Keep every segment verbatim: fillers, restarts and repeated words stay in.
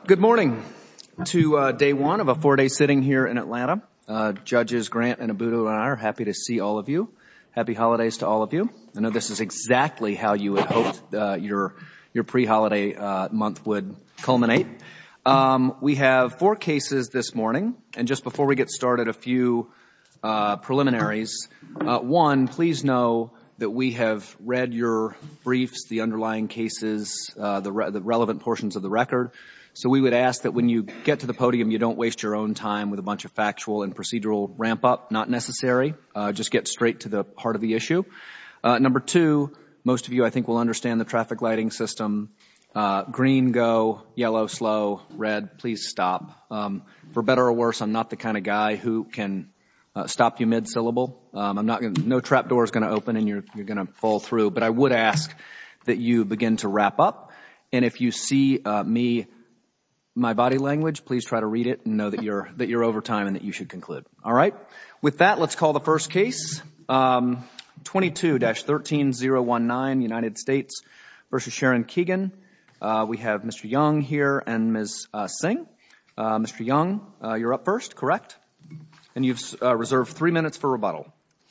Good morning to uh, day one of a four-day sitting here in Atlanta. Uh, Judges Grant and Abudu and I are happy to see all of you. Happy holidays to all of you. I know this is exactly how you had hoped uh, your your pre-holiday uh, month would culminate. Um, we have four cases this morning, and just before we get started, a few uh, preliminaries. Uh, one, please know that we have read your briefs, the underlying cases, uh, the, re- the relevant portions of the record. So we would ask that when you get to the podium, you don't waste your own time with a bunch of factual and procedural ramp-up. Not necessary. Uh, just get straight to the heart of the issue. Uh, number two, most of you, I think, will understand the traffic lighting system. Uh, green, go. Yellow, slow. Red, please stop. Um, for better or worse, I'm not the kind of guy who can uh, stop you mid-syllable. Um, I'm not going no trap door is going to open and you're, you're going to fall through. But I would ask that you begin to wrap up. And if you see uh, me my body language, please try to read it and know that you're that you're over time and that you should conclude. All right? With that, let's call the first case. Um, twenty-two dash thirteen oh nineteen, United States versus Sharon Keegan. Uh, we have Mister Young here and Miz Uh, Singh. Uh, Mister Young, uh, you're up first, correct? And you've uh, reserved three minutes for rebuttal.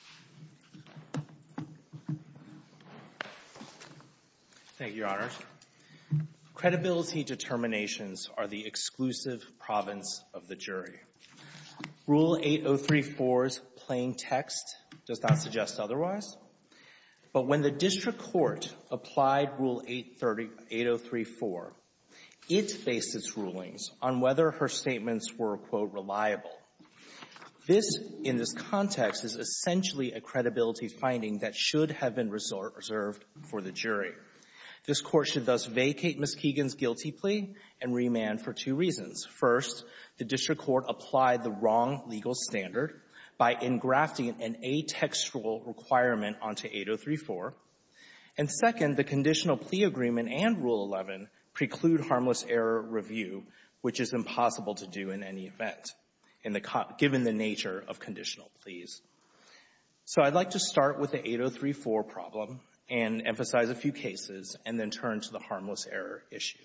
Thank you, Your Honors. Credibility determinations are the exclusive province of the jury. Rule eight oh three four's plain text does not suggest otherwise. But when the district court applied Rule eight oh three four, it based its rulings on whether her statements were, quote, reliable. This, in this context, is essentially a credibility finding that should have been reserved for the jury. This court should thus vacate Miz Keegan's guilty plea and remand for two reasons. First, the district court applied the wrong legal standard by engrafting an atextual requirement onto eight oh three four. And second, the conditional plea agreement and Rule eleven preclude harmless error review, which is impossible to do in any event, in the co- given the nature of conditional pleas. So I'd like to start with the eight oh three four problem and emphasize a few cases, and then turn to the harmless error issue.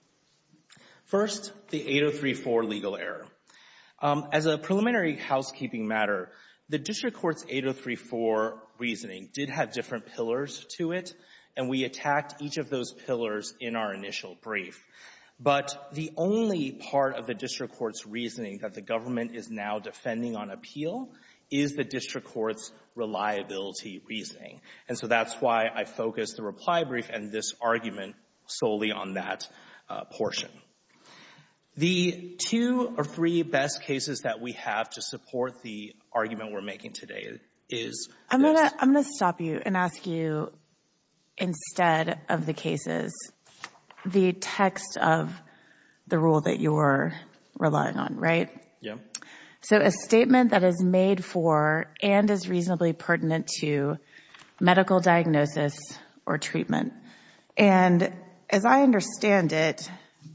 First, the eight oh three four legal error. Um, as a preliminary housekeeping matter, the district court's eight oh three four reasoning did have different pillars to it, and we attacked each of those pillars in our initial brief. But the only part of the district court's reasoning that the government is now defending on appeal is the district court's reliability reasoning. And so that's why I focused the reply brief and this argument solely on that uh, portion. The two or three best cases that we have to support the argument we're making today is I'm this. gonna I'm gonna stop you and ask you, instead of the cases, the text of the rule that you're relying on, right? Yeah. So a statement that is made for and is reasonably pertinent to medical diagnosis or treatment. And as I understand it,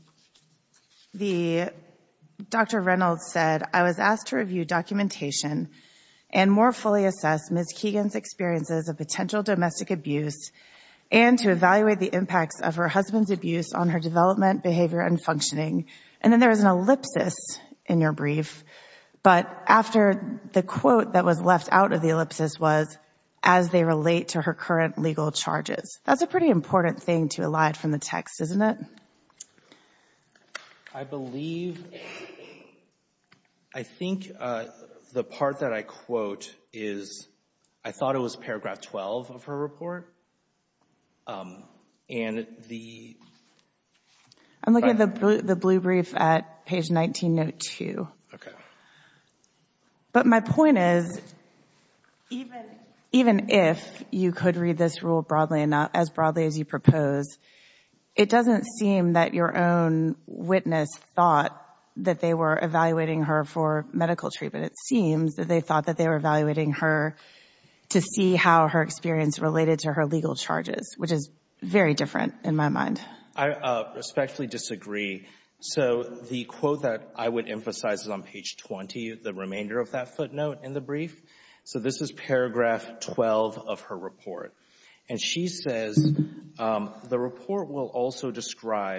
the Doctor Reynolds said, I was asked to review documentation and more fully assess Miz Keegan's experiences of potential domestic abuse and to evaluate the impacts of her husband's abuse on her development, behavior, and functioning. And then there was an ellipsis in your brief. But after the quote that was left out of the ellipsis was, as they relate to her current legal charges. That's a pretty important thing to elide from the text, isn't it? I believe, I think uh, the part that I quote is, I thought it was paragraph twelve of her report. Um, and the... I'm looking at the blue, the blue brief at page nineteen, note two. Okay. But my point is, even even if you could read this rule broadly enough, as broadly as you propose, it doesn't seem that your own witness thought that they were evaluating her for medical treatment. It seems that they thought that they were evaluating her to see how her experience related to her legal charges, which is very different in my mind. I uh, respectfully disagree. So the quote that I would emphasize is on page twenty, the remainder of that footnote in the brief. So this is paragraph twelve of her report. And she says, um, the report will also describe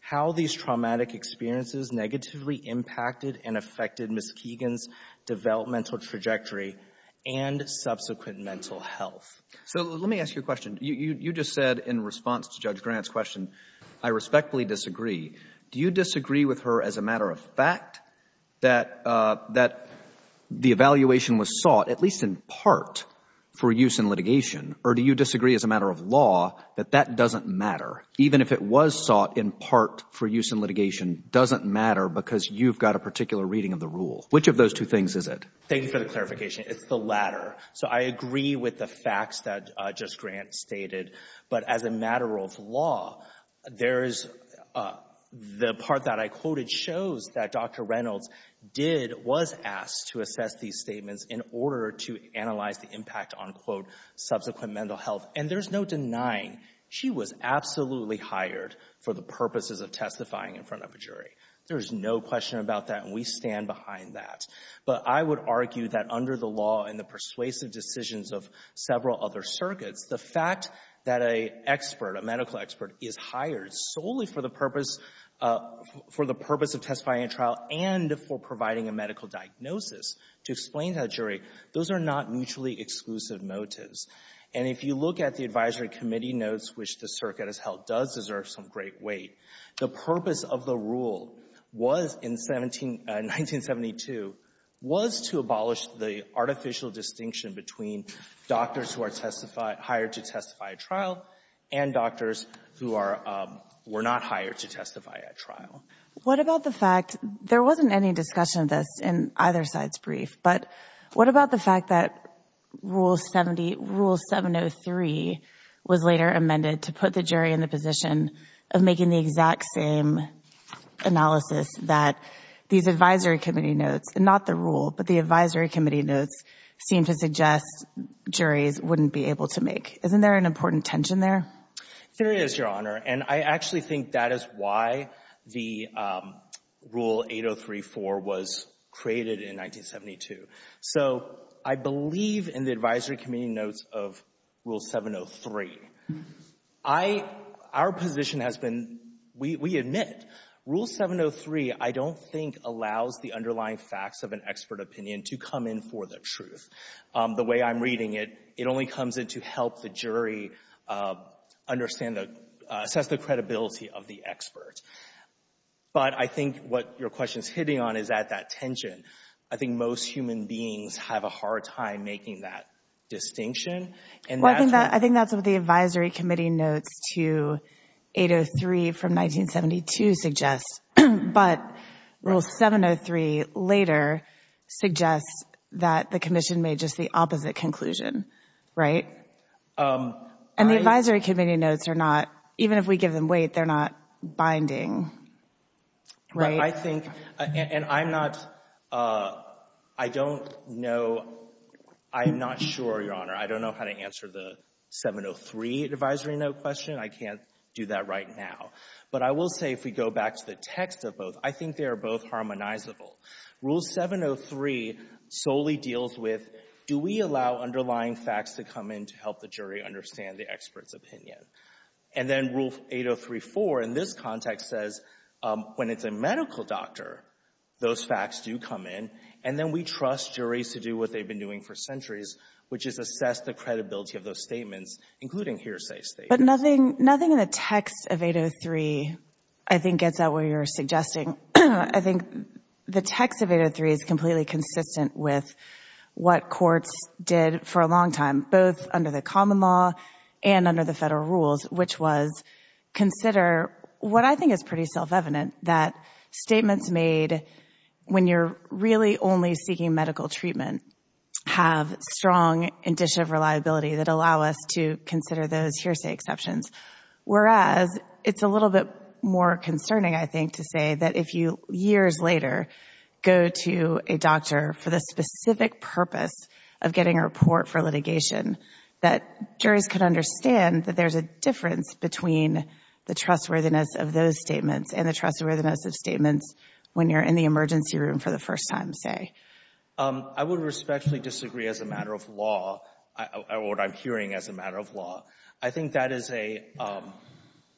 how these traumatic experiences negatively impacted and affected Miz Keegan's developmental trajectory and subsequent mental health. So let me ask you a question. You, you, you just said in response to Judge Grant's question, I respectfully disagree. Do you disagree with her as a matter of fact that uh, that the evaluation was sought, at least in part, for use in litigation? Or do you disagree as a matter of law that that doesn't matter? Even if it was sought in part for use in litigation, doesn't matter because you've got a particular reading of the rule. Which of those two things is it? Thank you for the clarification. It's the latter. So I agree with the facts that uh, Judge Grant stated, but as a matter of law, there is uh, the part that I quoted shows that Doctor Reynolds did, was asked to assess these statements in order to analyze the impact on, quote, subsequent mental health. And there's no denying she was absolutely hired for the purposes of testifying in front of a jury. There's no question about that, and we stand behind that. But I would argue that under the law and the persuasive decisions of several other circuits, the fact that a expert, a medical expert, is hired solely for the purpose uh, for the purpose of testifying in trial and for providing a medical diagnosis to explain to the jury, those are not mutually exclusive motives. And if you look at the advisory committee notes, which the circuit has held does deserve some great weight, the purpose of the rule was in nineteen seventy-two was to abolish the artificial distinction between doctors who are testify, hired to testify at trial and doctors who are um, were not hired to testify at trial. What about the fact, there wasn't any discussion of this in either side's brief, but what about the fact that Rule seventy, Rule seven oh three was later amended to put the jury in the position of making the exact same analysis that these advisory committee notes, and not the rule, but the advisory committee notes seem to suggest juries wouldn't be able to make? Isn't there an important tension there? There is, Your Honor, and I actually think that is why the um, Rule eight oh three four was created in nineteen seventy-two. So I believe in the advisory committee notes of Rule seven oh three. I, our position has been, we, we admit, Rule seven oh three, I don't think allows the underlying facts of an expert opinion to come in for the truth. Um, the way I'm reading it, it only comes in to help the jury uh, understand the, uh, assess the credibility of the expert. But I think what your question is hitting on is at that tension. I think most human beings have a hard time making that distinction. And well, that's I think that, I think that's what the advisory committee notes to eight oh three from nineteen seventy-two suggests. But Rule seven oh three later suggests that the commission made just the opposite conclusion, right? Um, and the I, advisory committee notes are not, even if we give them weight, they're not binding, right? But I think, uh, and, and I'm not, uh, I don't know, I'm not sure, Your Honor. I don't know how to answer the seven oh three advisory note question. I can't do that right now. But I will say if we go back to the text of both, I think they are both harmonizable. Rule seven oh three solely deals with, do we allow underlying facts to come in to help the jury understand the expert's opinion? And then Rule eight oh three four in this context says, um, when it's a medical doctor, those facts do come in, and then we trust juries to do what they've been doing for centuries, which is assess the credibility of those statements, including hearsay statements. But nothing, nothing in the text of eight oh three, I think, gets at what you're suggesting. I think the text of eight oh three is completely consistent with what courts did for a long time, both under the common law and under the federal rules, which was consider what I think is pretty self-evident, that statements made when you're really only seeking medical treatment have strong indicia of reliability that allow us to consider those hearsay exceptions. Whereas it's a little bit more concerning, I think, to say that if you years later go to a doctor for the specific purpose of getting a report for litigation, that juries could understand that there's a difference between the trustworthiness of those statements and the trustworthiness of statements when you're in the emergency room for the first time, say. Um, I would respectfully disagree as a matter of law, I, or what I'm hearing as a matter of law. I think that is a, um,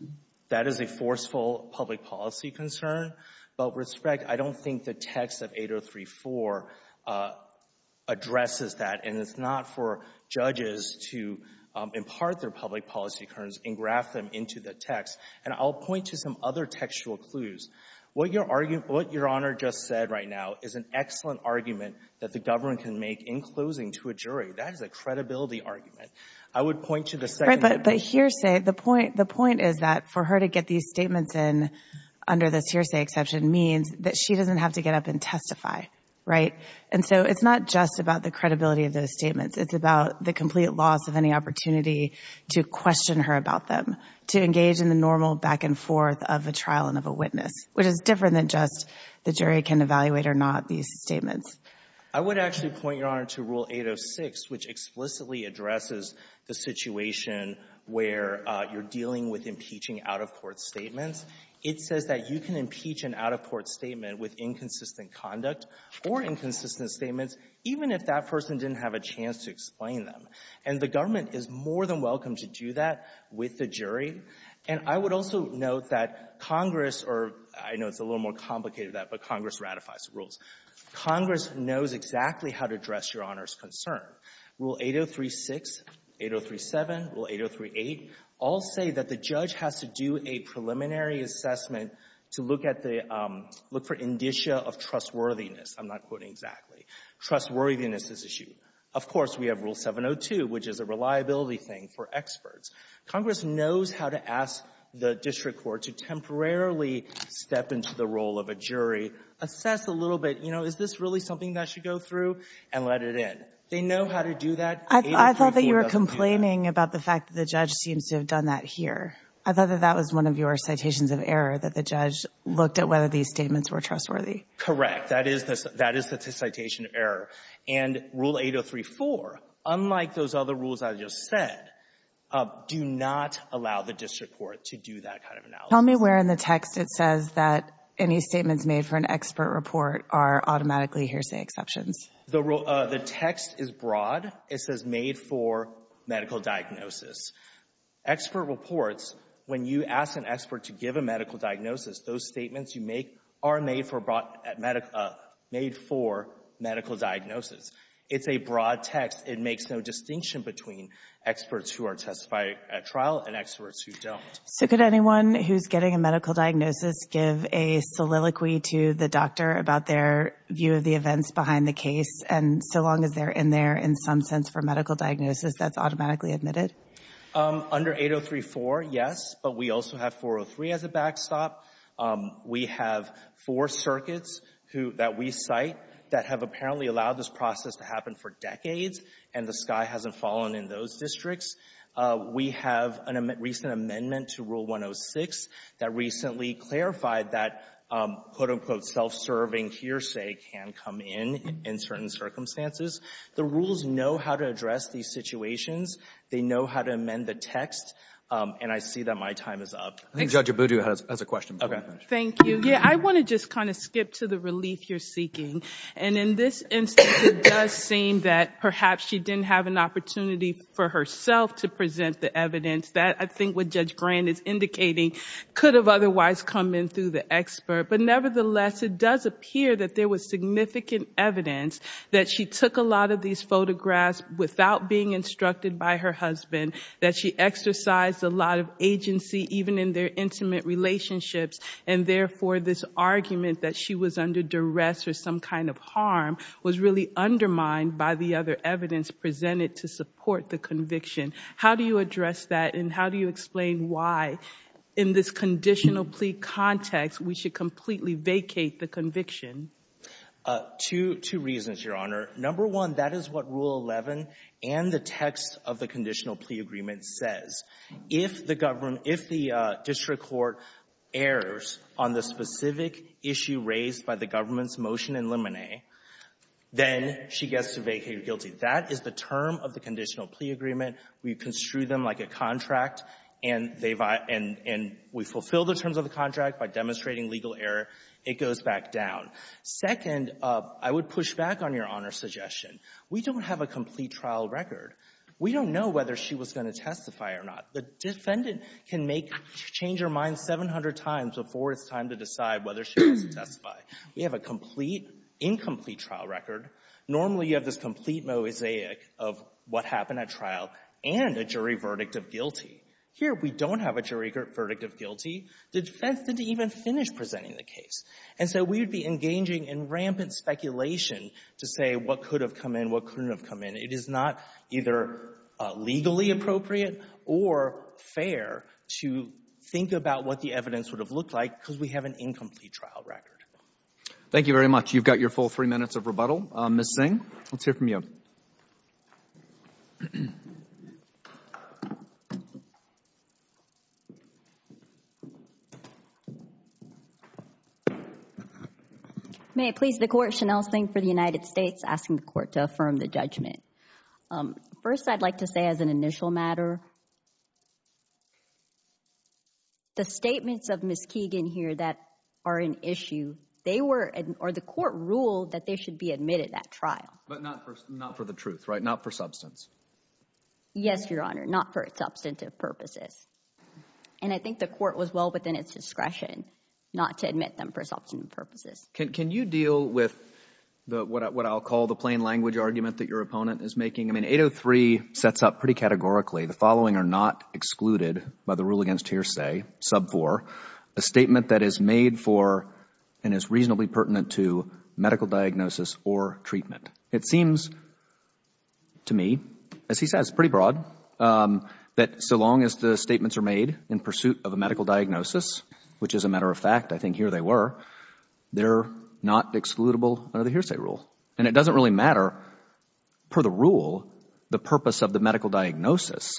That is a forceful public policy concern. But with respect, I don't think the text of eight oh three four uh, addresses that, and it's not for judges to um, impart their public policy concerns and graft them into the text. And I'll point to some other textual clues. What your argue, what Your Honor just said right now is an excellent argument that the government can make in closing to a jury. That is a credibility argument. I would point to the second. Right, but, but hearsay, the point, the point is that for her to get these statements in under this hearsay exception means that she doesn't have to get up and testify, right? And so it's not just about the credibility of those statements. It's about the complete loss of any opportunity to question her about them, to engage in the normal back and forth of a trial and of a witness, which is different than just the jury can evaluate or not these statements. I would actually point, Your Honor, to Rule eight oh six, which explicitly addresses the situation where uh, you're dealing with impeaching out-of-court statements. It says that you can impeach an out-of-court statement with inconsistent conduct or inconsistent statements, even if that person didn't have a chance to explain them. And the government is more than welcome to do that with the jury. And I would also note that Congress, or I know it's a little more complicated than that, but Congress ratifies the rules. Congress knows exactly how to address Your Honor's concern. Rule eight oh three six, eight oh three seven, Rule eight oh three eight all say that the judge has to do a preliminary assessment to look at the um, look for indicia of trustworthiness. I'm not quoting exactly. Trustworthiness is issued. Of course, we have Rule seven oh two, which is a reliability thing for experts. Congress knows how to ask the district court to temporarily step into the role of a jury, assess a little bit, you know, is this really something that should go through, and let it in. They know how to do that. I, I thought that you were complaining about the fact that the judge seems to have done that here. I thought that that was one of your citations of error, that the judge looked at whether these statements were trustworthy. Correct. That is the, that is the citation of error. And Rule eight oh three four, unlike those other rules I just said, uh, do not allow the district court to do that kind of analysis. Tell me where in the text it says that any statements made for an expert report are automatically hearsay exceptions. The, uh, the text is broad. It says made for medical diagnosis. Expert reports, when you ask an expert to give a medical diagnosis, those statements you make are made for broad, medic, uh, made for medical diagnosis. It's a broad text. It makes no distinction between experts who are testifying at trial and experts who don't. So could anyone who's getting a medical diagnosis give a soliloquy to the doctor about their view of the events behind the case, and so long as they're in there in some sense for medical diagnosis, that's automatically admitted? Um, under eight oh three four, yes, but we also have four oh three as a backstop. Um, we have four circuits who that we cite that have apparently allowed this process to happen for decades, and the sky hasn't fallen in those districts. Uh, we have a am- recent amendment to Rule one oh six that recently clarified that um, quote-unquote self-serving hearsay can come in in certain circumstances. The rules know how to address these situations. They know how to amend the text. Um, and I see that my time is up. I think Judge Abudu has, has a question. Okay. Thank you. Yeah, I want to just kind of skip to the relief you're seeking. And in this instance, it does seem that perhaps she didn't have an opportunity for herself to present the evidence. That, I think what Judge Grant is indicating, could have otherwise come in through the expert. But nevertheless, it does appear that there was significant evidence that she took a lot of these photographs without being instructed by her husband, that she exercised a lot of agency even in their intimate relationships, and therefore this argument that she was under duress or some kind of harm was really undermined by the other evidence presented to support the conviction. How do you address that, and how do you explain why in this conditional plea context we should completely vacate the conviction? Uh, two, two reasons, Your Honor. Number one, that is what Rule eleven and the text of the conditional plea agreement says. If the government, if the uh, district court errs on the specific issue raised by the government's motion in limine, then she gets to vacate guilty. That is the term of the conditional plea agreement. We construe them like a contract, and they've and and we fulfill the terms of the contract by demonstrating legal error. It goes back down. Second, uh, I would push back on Your Honor's suggestion. We don't have a complete trial record. We don't know whether she was going to testify or not. The defendant can make change her mind seven hundred times before it's time to decide whether she wants to testify. We have a complete, incomplete trial record. Normally, you have this complete mosaic of what happened at trial and a jury verdict of guilty. Here, we don't have a jury verdict of guilty. The defense didn't even finish presenting the case. And so we would be engaging in rampant speculation to say what could have come in, what couldn't have come in. It is not either uh, legally appropriate or fair to think about what the evidence would have looked like because we have an incomplete trial record. Thank you very much. You've got your full three minutes of rebuttal. Uh, Miz Singh, let's hear from you. May it please the Court, Chanel Singh for the United States, asking the Court to affirm the judgment. Um, first, I'd like to say as an initial matter, the statements of Miz Keegan here that are an issue, they were, or the Court ruled that they should be admitted at trial. But not for, not for the truth, right? Not for substance. Yes, Your Honor, not for substantive purposes. And I think the Court was well within its discretion not to admit them for substantive purposes. Can can you deal with the what I, what I'll call the plain language argument that your opponent is making? I mean, eight oh three sets up pretty categorically the following are not excluded by the rule against hearsay, sub four, a statement that is made for and is reasonably pertinent to medical diagnosis or treatment. It seems to me, as he says, pretty broad, um, that so long as the statements are made in pursuit of a medical diagnosis, which is a matter of fact, I think here they were, they're not excludable under the hearsay rule. And it doesn't really matter, per the rule, the purpose of the medical diagnosis.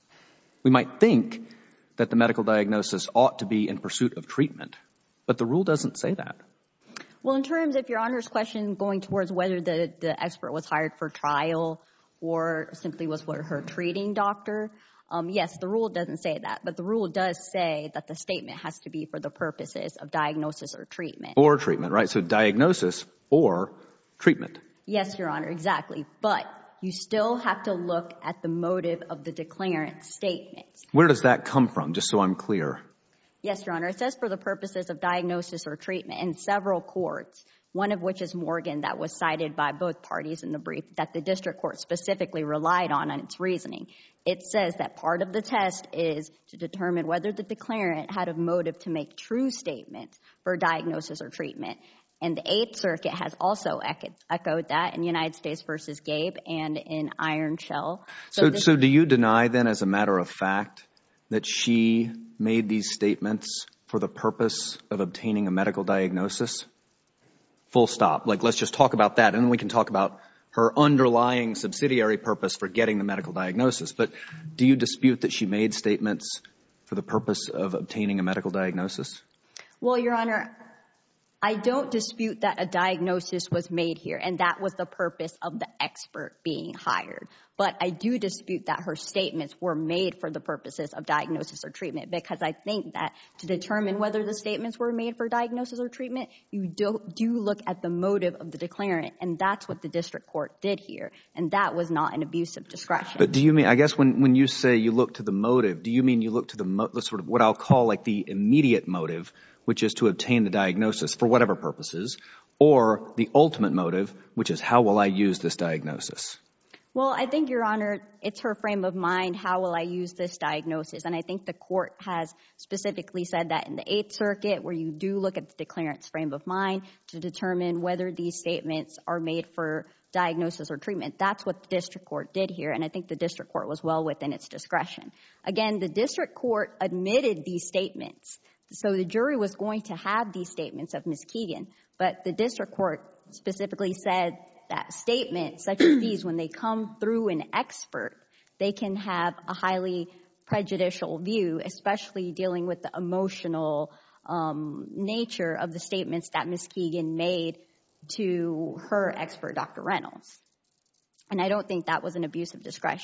We might think that the medical diagnosis ought to be in pursuit of treatment, but the rule doesn't say that. Well, in terms of Your Honor's question going towards whether the, the expert was hired for trial or simply was for her treating doctor, Um, yes, the rule doesn't say that, but the rule does say that the statement has to be for the purposes of diagnosis or treatment. Or treatment, right? So diagnosis or treatment. Yes, Your Honor, exactly. But you still have to look at the motive of the declarant's statements. Where does that come from, just so I'm clear? Yes, Your Honor. It says for the purposes of diagnosis or treatment in several courts, one of which is Morgan, that was cited by both parties in the brief, that the district court specifically relied on in its reasoning. It says that part of the test is to determine whether the declarant had a motive to make true statements for diagnosis or treatment. And the Eighth Circuit has also echoed that in United States versus Gabe and in Iron Shell. So, so, so do you deny then as a matter of fact that she made these statements for the purpose of obtaining a medical diagnosis? Full stop. Like, let's just talk about that, and then we can talk about her underlying subsidiary purpose for getting the medical diagnosis. But do you dispute that she made statements for the purpose of obtaining a medical diagnosis? Well, Your Honor, I don't dispute that a diagnosis was made here, and that was the purpose of the expert being hired. But I do dispute that her statements were made for the purposes of diagnosis or treatment, because I think that to determine whether the statements were made for diagnosis or treatment, you do, do look at the motive of the declarant, and that's what the district court did here, and that was not an abuse of discretion. But do you mean, I guess when, when you say you look to the motive, do you mean you look to the, mo- the sort of what I'll call like the immediate motive, which is to obtain the diagnosis for whatever purposes, or the ultimate motive, which is how will I use this diagnosis? Well, I think, Your Honor, it's her frame of mind, how will I use this diagnosis? And I think the court has specifically said that in the Eighth Circuit, where you do look at the declarant's frame of mind to determine whether these statements are made for diagnosis or treatment. That's what the district court did here, and I think the district court was well within its discretion. Again, the district court admitted these statements. So the jury was going to have these statements of Miz Keegan, but the district court specifically said that statements such as these, when they come through an expert, they can have a highly prejudicial view, especially dealing with the emotional um, nature of the statements that Miz Keegan made to her expert, Doctor Reynolds. And I don't think that was an abuse of discretion.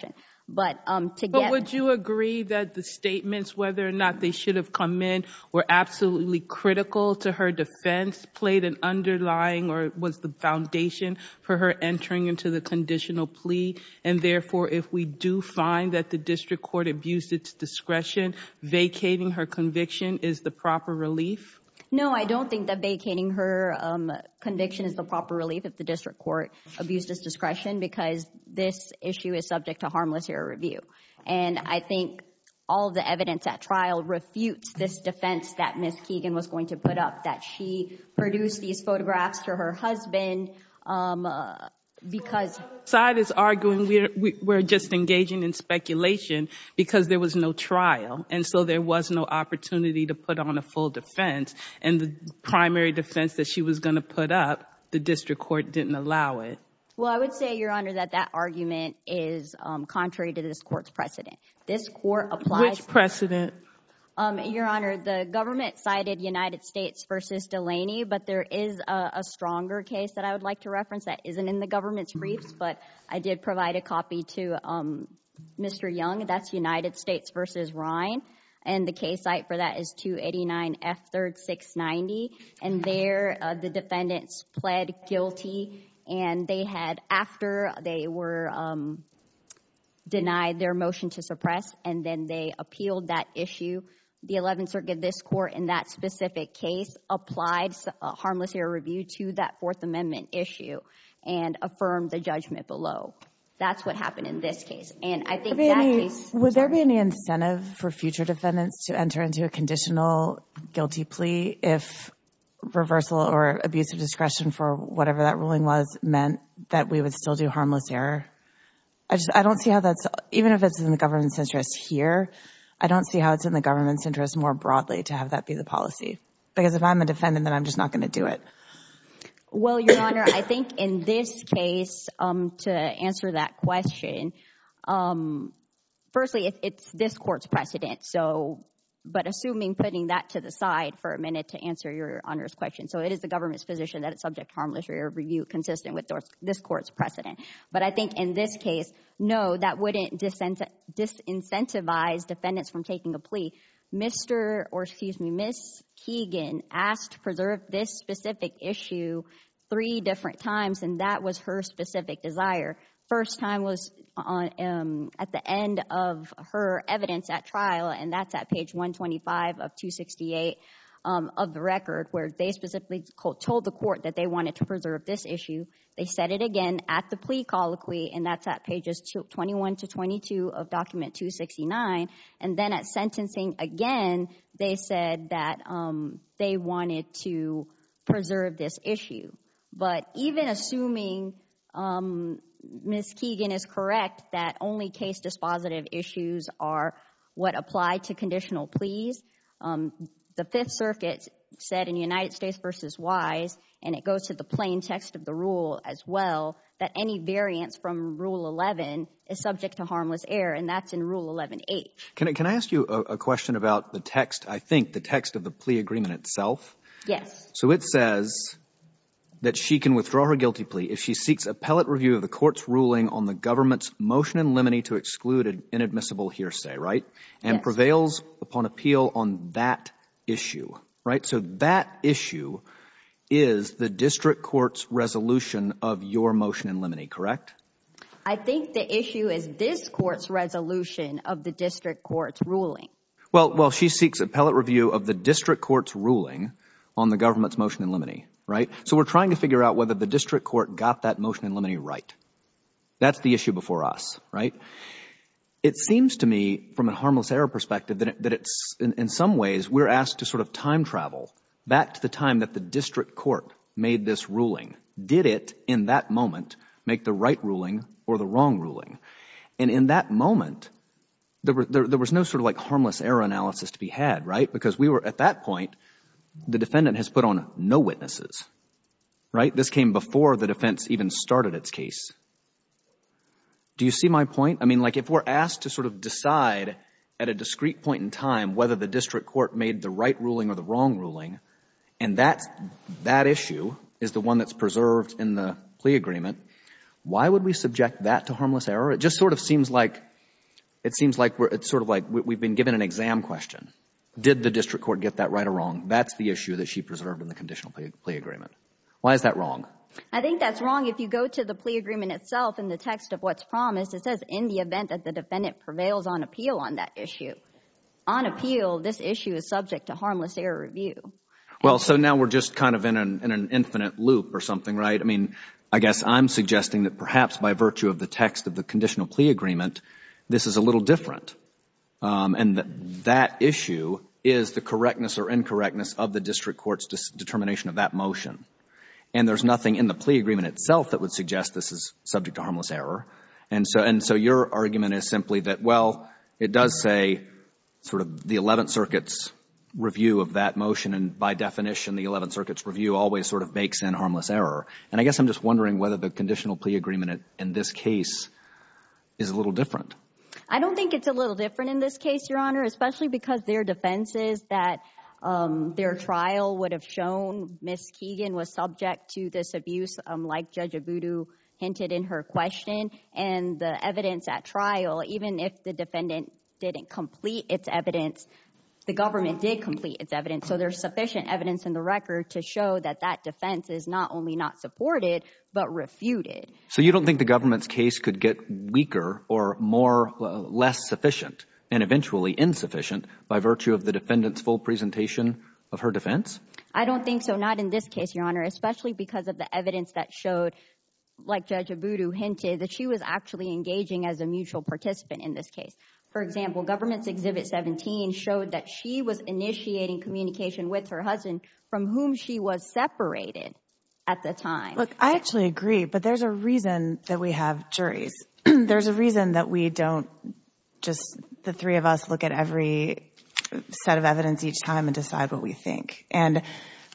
But um, to But get... would you agree that the statements, whether or not they should have come in, were absolutely critical to her defense, played an underlying or was the foundation for her entering into the conditional plea? And therefore, if we do find that the district court abused its discretion, vacating her conviction is the proper relief? No, I don't think that vacating her um, conviction is the proper relief if the district court abused its discretion, because this issue is subject to harmless error review. And I think all of the evidence at trial refutes this defense that Miz Keegan was going to put up, that she produced these photographs to her husband um, uh, because... Side is arguing we're, we, we're just engaging in speculation because there was no trial, and so there was no opportunity to put on a full defense. And the primary defense that she was going to put up, the district court didn't allow it. Well, I would say, Your Honor, that that argument is um, contrary to this court's precedent. This court applies... Which precedent? Um, Your Honor, the government cited United States versus Delaney, but there is a, a stronger case that I would like to reference that isn't in the government's briefs, but I did provide a copy to um, Mister Young. That's United States versus Ryan, and the case site for that is two eighty-nine F third six ninety. And there, uh, the defendants pled guilty, and they had, after they were um, denied their motion to suppress, and then they appealed that issue. The eleventh Circuit, this court in that specific case, applied a harmless error review to that Fourth Amendment issue and affirmed the judgment below. That's what happened in this case. And I think that any, case... Would there be any incentive for future defendants to enter into a conditional guilty plea if reversal or abuse of discretion for whatever that ruling was meant that we would still do harmless error? I just, I don't see how that's, even if it's in the government's interest here, I don't see how it's in the government's interest more broadly to have that be the policy. Because if I'm a defendant, then I'm just not going to do it. Well, Your Honor, I think in this case, um, to answer that question, um, firstly, it, it's this court's precedent. So, but assuming putting that to the side for a minute to answer Your Honor's question. So it is the government's position that it's subject to harmless error review consistent with this court's precedent. But I think in this case, no, that wouldn't disincentivize defendants from taking a plea. Mister or excuse me, Miz Keegan asked to preserve this specific issue three different times, and that was her specific desire. First time was on um, at the end of her evidence at trial, and that's at page one twenty-five of two sixty-eight um, of the record, where they specifically told the court that they wanted to preserve this issue. They said it again at the plea colloquy, and that's at pages twenty-one to twenty-two of document two sixty-nine. And then at sentencing again, they said that um, they wanted to preserve this issue. But even assuming um, Miz Keegan is correct that only case dispositive issues are what apply to conditional pleas, um, the Fifth Circuit said in United States versus Wise, and it goes to the plain text of the rule as well, that any variance from Rule eleven is subject to harmless error, and that's in Rule eleven H. Can I, can I ask you a, a question about the text, I think, the text of the plea agreement itself? Yes. So it says that she can withdraw her guilty plea if she seeks appellate review of the court's ruling on the government's motion in limine to exclude inadmissible hearsay, right? And Yes. prevails upon appeal on that issue, right? So that issue is the district court's resolution of your motion in limine, correct? I think the issue is this court's resolution of the district court's ruling. Well, well, she seeks appellate review of the district court's ruling on the government's motion in limine, right? So we're trying to figure out whether the district court got that motion in limine right. That's the issue before us, right? It seems to me, from a harmless error perspective, that, it, that it's, in, in some ways, we're asked to sort of time travel back to the time that the district court made this ruling. Did it, in that moment, make the right ruling or the wrong ruling? And in that moment, there, were, there, there was no sort of like harmless error analysis to be had, right? Because we were, at that point, the defendant has put on no witnesses, right? This came before the defense even started its case. Do you see my point? I mean, like, if we're asked to sort of decide at a discrete point in time whether the district court made the right ruling or the wrong ruling, and that's, that issue is the one that's preserved in the plea agreement, why would we subject that to harmless error? It just sort of seems like it seems like we're, it's sort of like we've been given an exam question. Did the district court get that right or wrong? That's the issue that she preserved in the conditional plea, plea agreement. Why is that wrong? I think that's wrong. If you go to the plea agreement itself in the text of what's promised, it says in the event that the defendant prevails on appeal on that issue. On appeal, this issue is subject to harmless error review. Well, so now we're just kind of in an, in an infinite loop or something, right? I mean, I guess I'm suggesting that perhaps by virtue of the text of the conditional plea agreement, this is a little different. Um, and that, that issue is the correctness or incorrectness of the district court's dis- determination of that motion. And there's nothing in the plea agreement itself that would suggest this is subject to harmless error. And so, and so your argument is simply that, well, it does say sort of the eleventh Circuit's review of that motion, and by definition, the eleventh Circuit's review always sort of bakes in harmless error. And I guess I'm just wondering whether the conditional plea agreement in this case is a little different. I don't think it's a little different in this case, Your Honor, especially because their defense is that um, their trial would have shown Miz Keegan was subject to this abuse, um, like Judge Abudu hinted in her question. And the evidence at trial, even if the defendant didn't complete its evidence, the government did complete its evidence. So there's sufficient evidence in the record to show that that defense is not only not supported, but refuted. So you don't think the government's case could get weaker or more, uh, less sufficient and eventually insufficient by virtue of the defendant's full presentation of her defense? I don't think so. Not in this case, Your Honor, especially because of the evidence that showed, like Judge Abudu hinted, that she was actually engaging as a mutual participant in this case. For example, Government's Exhibit seventeen showed that she was initiating communication with her husband from whom she was separated at the time. Look, I actually agree, but there's a reason that we have juries. There's a reason that we don't just, the three of us, look at every set of evidence each time and decide what we think. And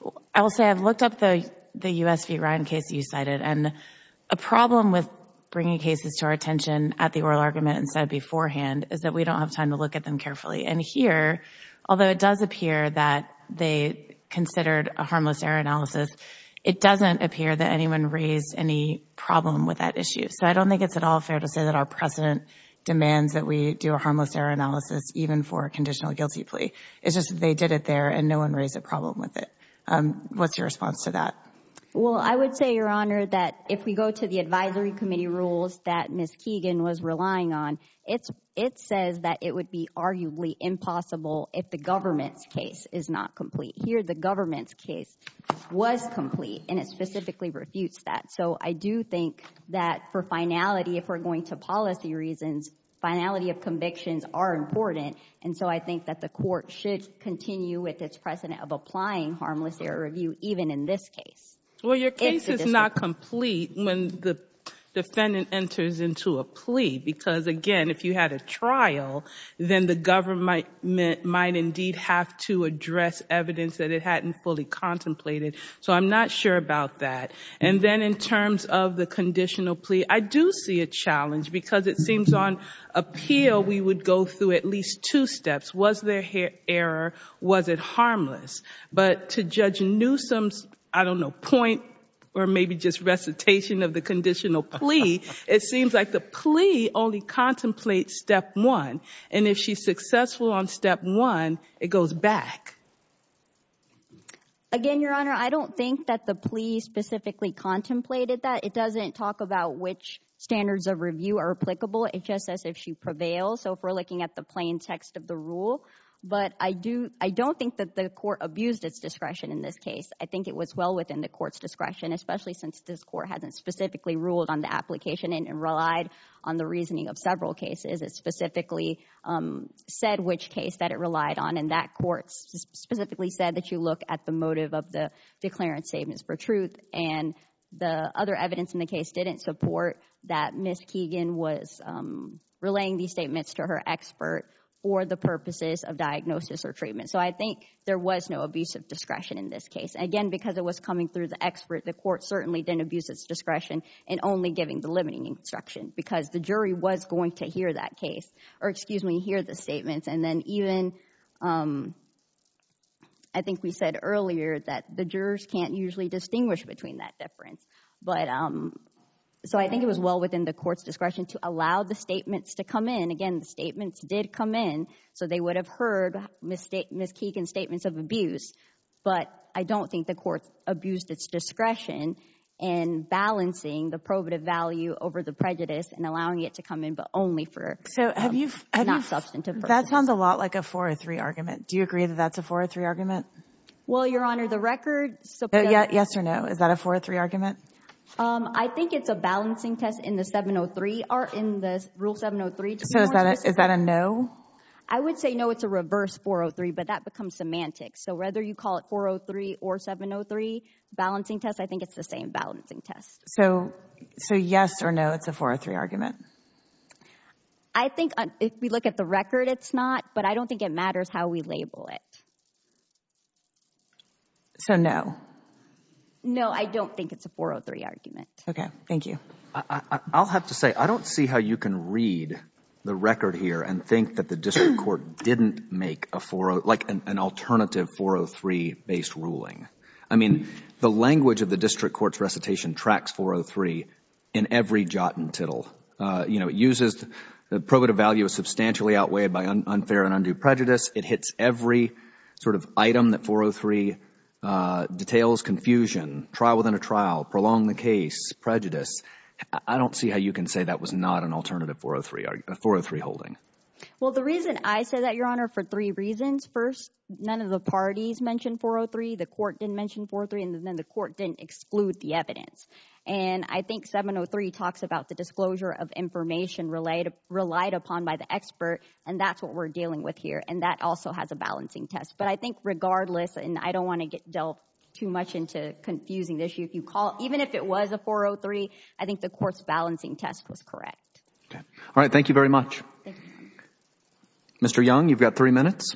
I will say I've looked up the, the U S v. Ryan case you cited, and a problem with bringing cases to our attention at the oral argument instead of beforehand is that we don't have time to look at them carefully. And here, although it does appear that they considered a harmless error analysis, it doesn't appear that anyone raised any problem with that issue. So I don't think it's at all fair to say that our precedent demands that we do a harmless error analysis even for a conditional guilty plea. It's just that they did it there and no one raised a problem with it. Um, what's your response to that? Well, I would say, Your Honor, that if we go to the advisory committee rules that Miz Keegan was relying on, it's, it says that it would be arguably impossible if the government's case is not complete. Here, the government's case was complete, and it specifically refutes that. So I do think that for finality, if we're going to policy reasons, finality of convictions are important. And so I think that the court should continue with its precedent of applying harmless error review even in this case. Well, your case is not complete when the defendant enters into a plea because, again, if you had a trial, then the government might, might indeed have to address evidence that it hadn't fully contemplated. So I'm not sure about that. And then in terms of the conditional plea, I do see a challenge because it seems on appeal we would go through at least two steps. Was there error? Was it harmless? But to Judge Newsom's I don't know, point or maybe just recitation of the conditional plea, it seems like the plea only contemplates step one. And if she's successful on step one, it goes back. Again, Your Honor, I don't think that the plea specifically contemplated that. It doesn't talk about which standards of review are applicable. It just says if she prevails. So if we're looking at the plain text of the rule. But I do, I don't think that the court abused its discretion in this case. I think it was well within the court's discretion, especially since this court hasn't specifically ruled on the application and, and relied on the reasoning of several cases. It specifically um, said which case that it relied on, and that court specifically said that you look at the motive of the declarant statements for truth. And the other evidence in the case didn't support that Miz Keegan was um, relaying these statements to her expert for the purposes of diagnosis or treatment. So I think there was no abuse of discretion in this case. And again, because it was coming through the expert, the court certainly didn't abuse its discretion in only giving the limiting instruction because the jury was going to hear that case, or excuse me, hear the statements. And then even, um, I think we said earlier that the jurors can't usually distinguish between that difference. But um, So I think it was well within the court's discretion to allow the statements to come in. Again, the statements did come in, so they would have heard Miz Miz Keegan's statements of abuse. But I don't think the court abused its discretion in balancing the probative value over the prejudice and allowing it to come in, but only for so have um, you have not you, substantive purposes. That sounds a lot like a four oh three argument. Do you agree that that's a four oh three argument? Well, Your Honor, the record... Uh, yeah, yes or no? Is that a four oh three argument? Um, I think it's a balancing test in the seven oh three, or in the Rule seven oh three. So is that a, is that a no? I would say no, it's a reverse four oh three, but that becomes semantics. So whether you call it four oh three or seven oh three balancing test, I think it's the same balancing test. So, so yes or no, it's a four oh three argument? I think uh, if we look at the record, it's not, but I don't think it matters how we label it. So no. No, I don't think it's a four oh three argument. Okay, thank you. I, I, I'll have to say, I don't see how you can read the record here and think that the district court didn't make a four oh, like an, an alternative four oh three based ruling. I mean, the language of the district court's recitation tracks four oh three in every jot and tittle. Uh, you know, it uses the probative value is substantially outweighed by un, unfair and undue prejudice. It hits every sort of item that four oh three uh, details: confusion, trial within a trial, prolong the case, prejudice. I don't see how you can say that was not an alternative four oh three, four oh three holding. Well, the reason I say that, Your Honor, for three reasons. First, none of the parties mentioned four oh three. The court didn't mention four oh three, and then the court didn't exclude the evidence. And I think seven oh three talks about the disclosure of information relied, relied upon by the expert, and that's what we're dealing with here. And that also has a balancing test. But I think regardless, and I don't want to get delve too much into confusing the issue, if you call, even if it was a four oh three, I think the court's balancing test was correct. Okay. All right. Thank you very much. Thank you. Mister Young, you've got three minutes.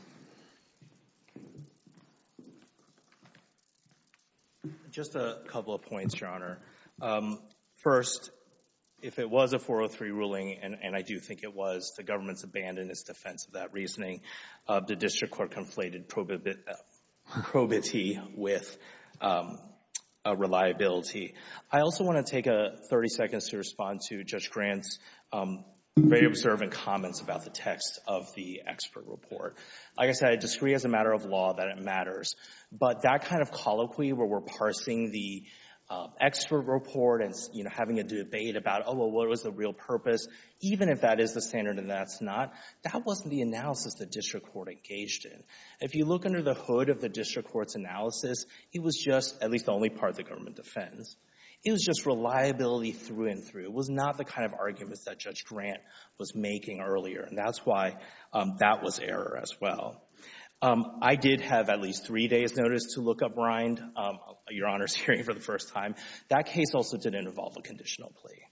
Just a couple of points, Your Honor. Um, first, if it was a four oh three ruling, and, and I do think it was, the government's abandoned its defense of that reasoning. Uh, the district court conflated probabi- uh, probity with um, uh, reliability. I also want to take a thirty seconds to respond to Judge Grant's um, very observant comments about the text of the expert report. Like I said, I disagree as a matter of law that it matters, but that kind of colloquy where we're parsing the uh, expert report and, you know, having a debate about, oh, well, what was the real purpose, even if that is the standard and that's not, that wasn't the analysis the district court engaged in. If you look under the hood of the district court's analysis, it was just, at least the only part the government defends, it was just reliability through and through. It was not the kind of arguments that Judge Grant was making earlier, and that's why um, that was error as well. Um, I did have at least three days' notice to look up Rind. Um, Your Honor's hearing for the first time. That case also didn't involve a conditional plea.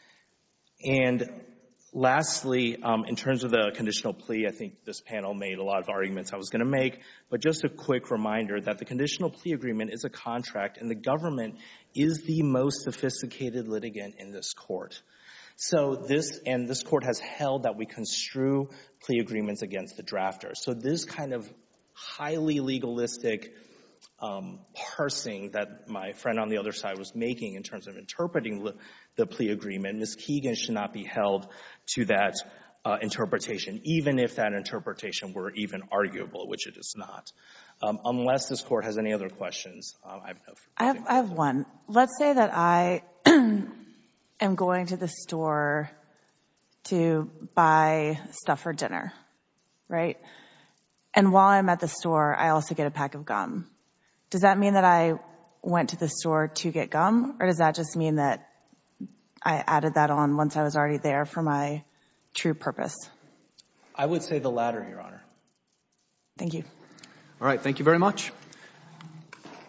And lastly, um, in terms of the conditional plea, I think this panel made a lot of arguments I was going to make, but just a quick reminder that the conditional plea agreement is a contract, and the government is the most sophisticated litigant in this court. So this, and this court has held that we construe plea agreements against the drafter. So this kind of highly legalistic um, parsing that my friend on the other side was making in terms of interpreting the, the plea agreement, Miz Keegan should not be held to that uh, interpretation, even if that interpretation were even arguable, which it is not. Um, unless this court has any other questions, um, I have no. I have, I have one. Let's say that I am going to the store to buy stuff for dinner, right? And while I'm at the store, I also get a pack of gum. Does that mean that I went to the store to get gum, or does that just mean that I added that on once I was already there for my true purpose? I would say the latter, Your Honor. Thank you. All right. Thank you very much.